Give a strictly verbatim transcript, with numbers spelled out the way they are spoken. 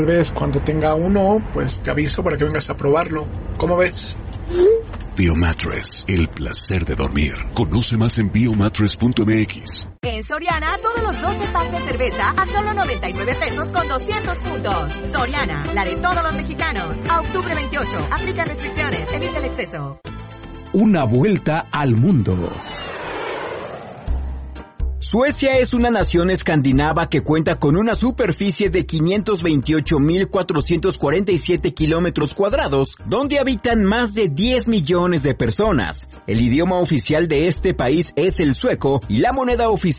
Tal vez cuando tenga uno, pues te aviso para que vengas a probarlo. ¿Cómo ves? Biomattress, el placer de dormir. Conoce más en biomattress punto m x. En Soriana, todos los doce packs de cerveza a solo noventa y nueve pesos con doscientos puntos. Soriana, la de todos los mexicanos. A octubre veintiocho, aplica restricciones, evita el exceso. Una vuelta al mundo. Suecia es una nación escandinava que cuenta con una superficie de quinientos veintiocho mil cuatrocientos cuarenta y siete kilómetros cuadrados, donde habitan más de diez millones de personas. El idioma oficial de este país es el sueco y la moneda oficial